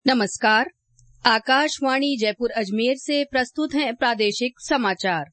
नमस्कार। आकाशवाणी जयपुर अजमेर से प्रस्तुत हैं प्रादेशिक समाचार।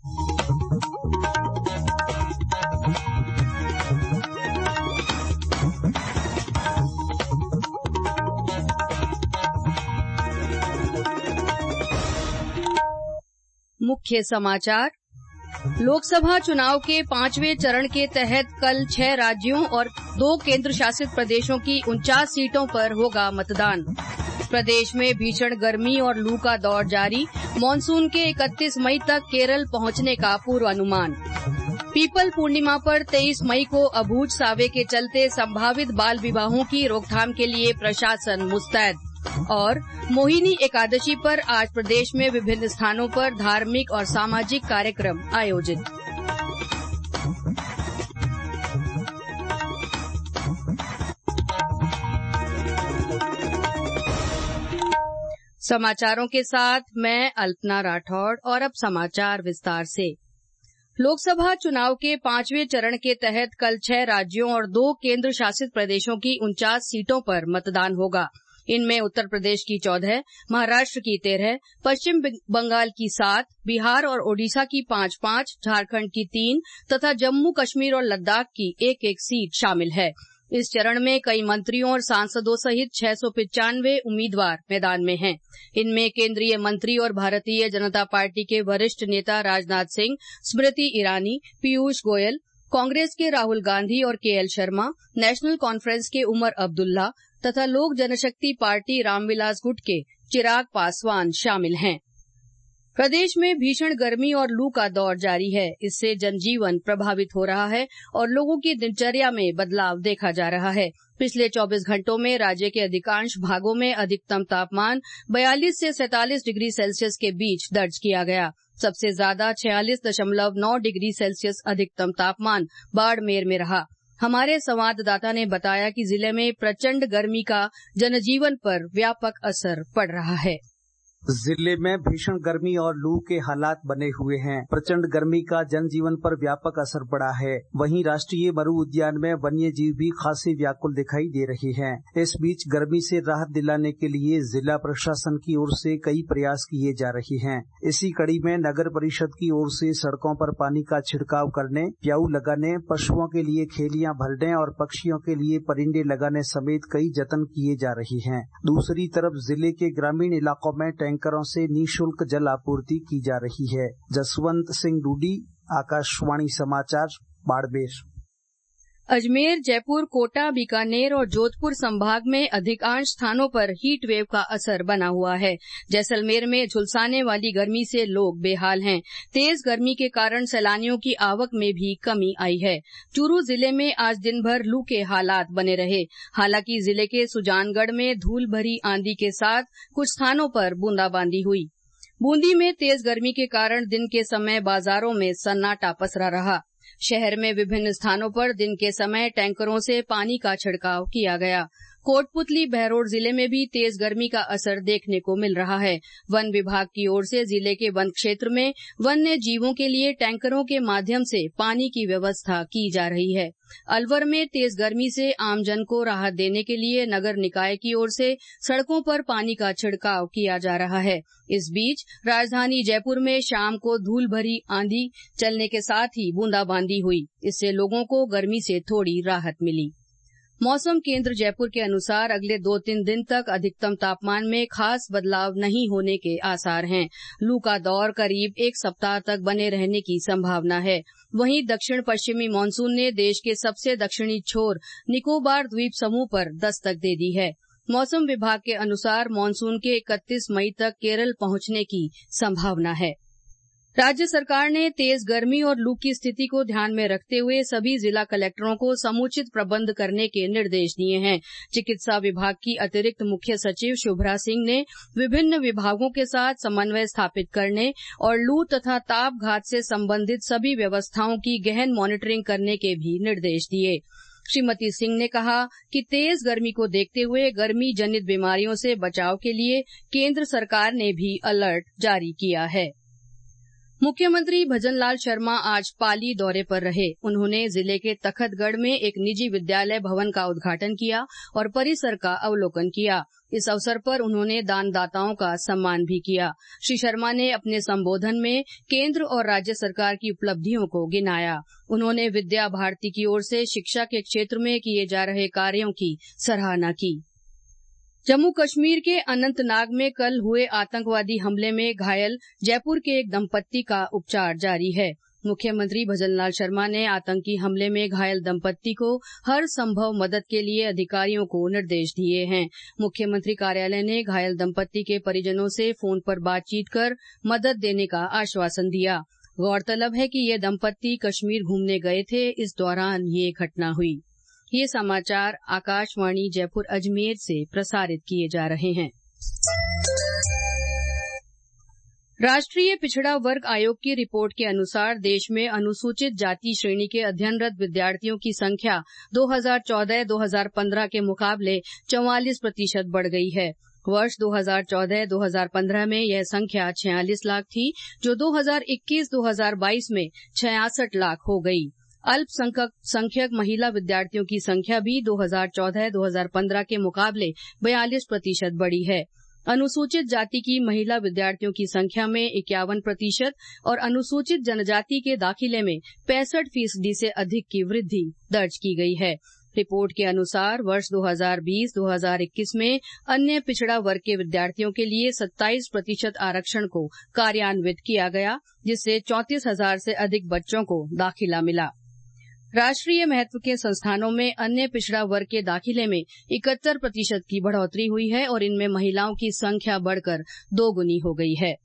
मुख्य समाचार। लोकसभा चुनाव के 5वें चरण के तहत कल 6 राज्यों और 2 केंद्र शासित प्रदेशों की 49 सीटों पर होगा मतदान। प्रदेश में भीषण गर्मी और लू का दौर जारी, मानसून के 31 मई तक केरल पहुंचने का पूर्वानुमान। पीपल पूर्णिमा पर 23 मई को अबूझ सावे के चलते संभावित बाल विवाहों की रोकथाम के लिए प्रशासन मुस्तैद। और मोहिनी एकादशी पर आज प्रदेश में विभिन्न स्थानों पर धार्मिक और सामाजिक कार्यक्रम आयोजित। समाचारों के साथ मैं अल्पना राठौड़ और अब समाचार विस्तार से। लोकसभा चुनाव के 5वें चरण के तहत कल 6 राज्यों और 2 केंद्र शासित प्रदेशों की 49 सीटों पर मतदान होगा। इनमें उत्तर प्रदेश की 14, महाराष्ट्र की 13, पश्चिम बंगाल की 7, बिहार और ओडिशा की 5-5, झारखंड की 3 तथा जम्मू कश्मीर और लद्दाख की 1-1 सीट शामिल है। इस चरण में कई मंत्रियों और सांसदों सहित 695 उम्मीदवार मैदान में हैं। इनमें केंद्रीय मंत्री और भारतीय जनता पार्टी के वरिष्ठ नेता राजनाथ सिंह, स्मृति ईरानी, पीयूष गोयल, कांग्रेस के राहुल गांधी और केएल शर्मा, नेशनल कॉन्फ्रेंस के उमर अब्दुल्ला तथा लोक जनशक्ति पार्टी रामविलास गुट के चिराग पासवान शामिल हैं। प्रदेश में भीषण गर्मी और लू का दौर जारी है। इससे जनजीवन प्रभावित हो रहा है और लोगों की दिनचर्या में बदलाव देखा जा रहा है। पिछले 24 घंटों में राज्य के अधिकांश भागों में अधिकतम तापमान 42 से 47 डिग्री सेल्सियस के बीच दर्ज किया गया। सबसे ज्यादा 46.9 डिग्री सेल्सियस अधिकतम तापमान बाड़मेर में रहा। हमारे संवाददाता ने बताया कि जिले में प्रचंड गर्मी का जनजीवन पर व्यापक असर पड़ रहा है। जिले में भीषण गर्मी और लू के हालात बने हुए हैं। प्रचंड गर्मी का जनजीवन पर व्यापक असर पड़ा है। वहीं राष्ट्रीय मरु उद्यान में वन्य जीव भी खासे व्याकुल दिखाई दे रहे हैं। इस बीच गर्मी से राहत दिलाने के लिए जिला प्रशासन की ओर से कई प्रयास किए जा रहे हैं। इसी कड़ी में नगर परिषद की ओर से सड़कों पर पानी का छिड़काव करने, प्याऊ लगाने, पशुओं के लिए खेलियां भरने और पक्षियों के लिए परिंदे लगाने समेत कई जतन किए जा रहे हैं। दूसरी तरफ जिले के ग्रामीण इलाकों में टैंकरों से निःशुल्क जल आपूर्ति की जा रही है। जसवंत सिंह डूडी, आकाशवाणी समाचार, बाड़मेर। अजमेर, जयपुर, कोटा, बीकानेर और जोधपुर संभाग में अधिकांश स्थानों पर हीट वेव का असर बना हुआ है। जैसलमेर में झुलसाने वाली गर्मी से लोग बेहाल हैं। तेज गर्मी के कारण सैलानियों की आवक में भी कमी आई है। चूरू जिले में आज दिन भर लू के हालात बने रहे। हालांकि जिले के सुजानगढ़ में धूल भरी आंधी के साथ कुछ स्थानों पर बूंदाबांदी हुई। बूंदी में तेज गर्मी के कारण दिन के समय बाजारों में सन्नाटा पसरा रहा। शहर में विभिन्न स्थानों पर दिन के समय टैंकरों से पानी का छिड़काव किया गया। कोटपुतली, बहरोड जिले में भी तेज गर्मी का असर देखने को मिल रहा है। वन विभाग की ओर से जिले के वन क्षेत्र में वन्य जीवों के लिए टैंकरों के माध्यम से पानी की व्यवस्था की जा रही है। अलवर में तेज गर्मी से आमजन को राहत देने के लिए नगर निकाय की ओर से सड़कों पर पानी का छिड़काव किया जा रहा है। इस बीच राजधानी जयपुर में शाम को धूल भरी आंधी चलने के साथ ही बूंदाबांदी हुई। इससे लोगों को गर्मी से थोड़ी राहत मिली। मौसम केंद्र जयपुर के अनुसार अगले 2-3 दिन तक अधिकतम तापमान में खास बदलाव नहीं होने के आसार हैं। लू का दौर करीब 1 सप्ताह तक बने रहने की संभावना है। वहीं दक्षिण पश्चिमी मानसून ने देश के सबसे दक्षिणी छोर निकोबार द्वीप समूह पर दस्तक दे दी है। मौसम विभाग के अनुसार मानसून के 31 मई तक केरल पहुंचने की संभावना है। राज्य सरकार ने तेज गर्मी और लू की स्थिति को ध्यान में रखते हुए सभी जिला कलेक्टरों को समुचित प्रबंध करने के निर्देश दिए हैं। चिकित्सा विभाग की अतिरिक्त मुख्य सचिव शुभ्रा सिंह ने विभिन्न विभागों के साथ समन्वय स्थापित करने और लू तथा ताप घात से संबंधित सभी व्यवस्थाओं की गहन मॉनिटरिंग करने के भी निर्देश दिए। श्रीमती सिंह ने कहा कि तेज गर्मी को देखते हुए गर्मी जनित बीमारियों से बचाव के लिए केंद्र सरकार ने भी अलर्ट जारी किया है। मुख्यमंत्री भजनलाल शर्मा आज पाली दौरे पर रहे। उन्होंने जिले के तखतगढ़ में एक निजी विद्यालय भवन का उद्घाटन किया और परिसर का अवलोकन किया। इस अवसर पर उन्होंने दानदाताओं का सम्मान भी किया। श्री शर्मा ने अपने संबोधन में केंद्र और राज्य सरकार की उपलब्धियों को गिनाया। उन्होंने विद्या भारती की ओर से शिक्षा के क्षेत्र में किए जा रहे कार्यों की सराहना की। जम्मू कश्मीर के अनंतनाग में कल हुए आतंकवादी हमले में घायल जयपुर के एक दंपत्ति का उपचार जारी है। मुख्यमंत्री भजनलाल शर्मा ने आतंकी हमले में घायल दंपत्ति को हर संभव मदद के लिए अधिकारियों को निर्देश दिए हैं। मुख्यमंत्री कार्यालय ने घायल दंपत्ति के परिजनों से फोन पर बातचीत कर मदद देने का आश्वासन दिया। गौरतलब है कि ये दंपत्ति कश्मीर घूमने गए थे, इस दौरान ये घटना हुई। ये समाचार आकाशवाणी जयपुर अजमेर से प्रसारित किए जा रहे हैं। राष्ट्रीय पिछड़ा वर्ग आयोग की रिपोर्ट के अनुसार देश में अनुसूचित जाति श्रेणी के अध्ययनरत विद्यार्थियों की संख्या 2014-2015 के मुकाबले 44% बढ़ गई है। वर्ष 2014-2015 में यह संख्या 46 लाख थी, जो 2021-2022 में 66 लाख हो गई। अल्पसंख्यक महिला विद्यार्थियों की संख्या भी 2014-2015 के मुकाबले 42% बढ़ी है। अनुसूचित जाति की महिला विद्यार्थियों की संख्या में 51% और अनुसूचित जनजाति के दाखिले में 65% से अधिक की वृद्धि दर्ज की गई है। रिपोर्ट के अनुसार वर्ष 2020-2021 में अन्य पिछड़ा वर्ग के विद्यार्थियों के लिए 27% आरक्षण को कार्यान्वित किया गया, जिससे 34,000 से अधिक बच्चों को दाखिला मिला। राष्ट्रीय महत्व के संस्थानों में अन्य पिछड़ा वर्ग के दाखिले में 71% की बढ़ोतरी हुई है और इनमें महिलाओं की संख्या बढ़कर 2 गुनी हो गई है।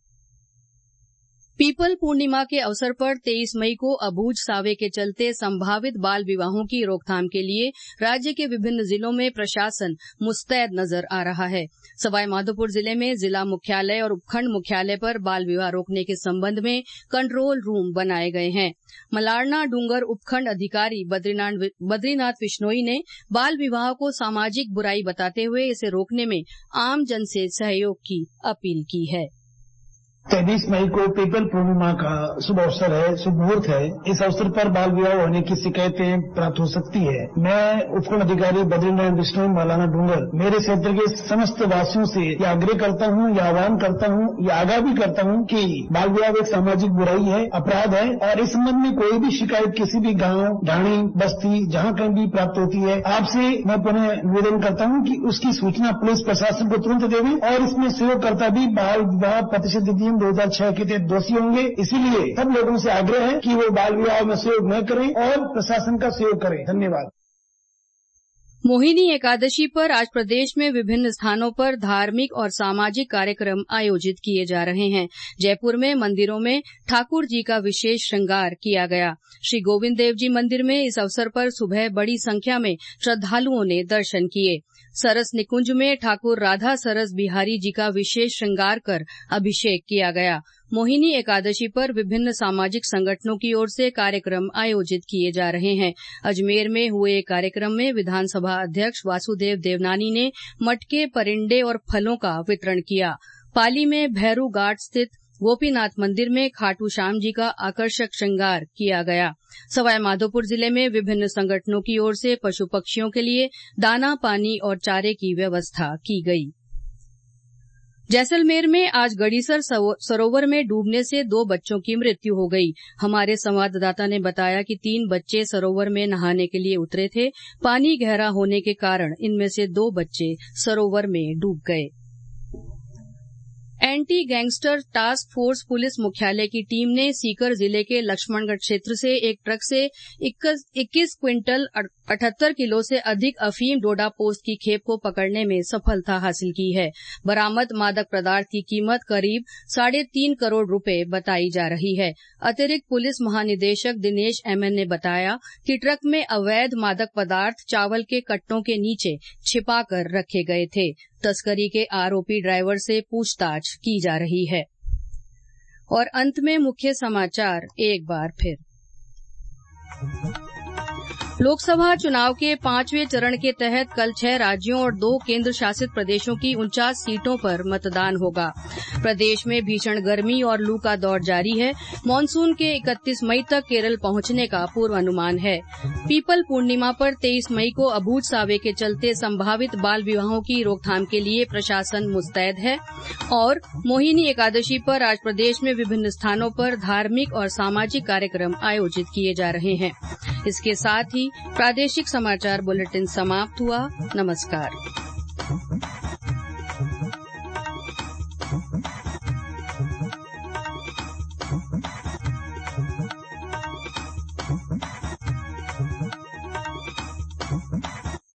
पीपल पूर्णिमा के अवसर पर 23 मई को अबूझ सावे के चलते संभावित बाल विवाहों की रोकथाम के लिए राज्य के विभिन्न जिलों में प्रशासन मुस्तैद नजर आ रहा है। सवाईमाधोपुर जिले में जिला मुख्यालय और उपखंड मुख्यालय पर बाल विवाह रोकने के संबंध में कंट्रोल रूम बनाए गए हैं। मलारना डूंगर उपखंड अधिकारी बद्रीनाथ विश्नोई ने बाल विवाह को सामाजिक बुराई बताते हुए इसे रोकने में आम जन से सहयोग की अपील की है। 23 मई को पीपल पूर्णिमा का शुभ अवसर है, शुभ मुहूर्त है। इस अवसर पर बाल विवाह होने की शिकायतें प्राप्त हो सकती है। मैं उपखंड अधिकारी बद्रीनाथ विश्नोई मलाना डूंगर मेरे क्षेत्र के समस्त वासियों से यह आग्रह करता हूं, यह आह्वान करता हूं, यह आगाह भी करता हूं कि बाल विवाह एक सामाजिक बुराई है, अपराध है और इस संबंध में कोई भी शिकायत किसी भी गांव, ढाणी, बस्ती जहां कहीं भी प्राप्त होती है, आपसे मैं पुनः निवेदन करता हूं कि उसकी सूचना पुलिस प्रशासन को तुरंत देवें और इसमें सहयोगकर्ता भी बाल विवाह प्रतिशत अधिनियम 2006 के तहत दोषी होंगे। इसीलिए सब लोगों से आग्रह है कि वो बाल विवाह में सहयोग न करें और प्रशासन का सहयोग करें। धन्यवाद। मोहिनी एकादशी पर आज प्रदेश में विभिन्न स्थानों पर धार्मिक और सामाजिक कार्यक्रम आयोजित किए जा रहे हैं। जयपुर में मंदिरों में ठाकुर जी का विशेष श्रृंगार किया गया। श्री गोविंद देव जी मंदिर में इस अवसर पर सुबह बड़ी संख्या में श्रद्धालुओं ने दर्शन किए। सरस निकुंज में ठाकुर राधा सरस बिहारी जी का विशेष श्रृंगार कर अभिषेक किया गया। मोहिनी एकादशी पर विभिन्न सामाजिक संगठनों की ओर से कार्यक्रम आयोजित किए जा रहे हैं। अजमेर में हुए एक कार्यक्रम में विधानसभा अध्यक्ष वासुदेव देवनानी ने मटके, परिंडे और फलों का वितरण किया। पाली में भैरू घाट स्थित गोपीनाथ मंदिर में खाटू श्याम जी का आकर्षक श्रृंगार किया गया। सवाईमाधोपुर जिले में विभिन्न संगठनों की ओर से पशु पक्षियों के लिए दाना, पानी और चारे की व्यवस्था की गई। जैसलमेर में आज गड़ीसर सरोवर में डूबने से 2 बच्चों की मृत्यु हो गई। हमारे संवाददाता ने बताया कि 3 बच्चे सरोवर में नहाने के लिए उतरे थे। पानी गहरा होने के कारण इनमें से 2 बच्चे सरोवर में डूब गए। Anti gangster task force police मुख्यालय की टीम ने सीकर जिले के लक्ष्मणगढ़ क्षेत्र से एक ट्रक से 21 क्विंटल 78 किलो से अधिक अफीम डोडा पोस्त की खेप को पकड़ने में सफलता हासिल की है। बरामद मादक पदार्थ की कीमत करीब 3.5 करोड़ रुपए बताई जा रही है। अतिरिक्त पुलिस महानिदेशक दिनेश एमएन ने बताया कि ट्रक में अवैध मादक पदार्थ चावल के कट्टों के नीचे छिपाकर रखे गए थे। तस्करी के आरोपी ड्राइवर से पूछताछ की जा रही है। और अंत में मुख्य समाचार एक बार फिर। लोकसभा चुनाव के 5वें चरण के तहत कल 6 राज्यों और 2 केंद्र शासित प्रदेशों की 49 सीटों पर मतदान होगा। प्रदेश में भीषण गर्मी और लू का दौर जारी है। मानसून के 31 मई तक केरल पहुंचने का पूर्वानुमान है। पीपल पूर्णिमा पर 23 मई को अबूझ सावे के चलते संभावित बाल विवाहों की रोकथाम के लिए प्रशासन मुस्तैद है। और मोहिनी एकादशी पर आज प्रदेश में विभिन्न स्थानों पर धार्मिक और सामाजिक कार्यक्रम आयोजित किए जा रहे हैं। इसके साथ ही प्रादेशिक समाचार बुलेटिन समाप्त हुआ। नमस्कार।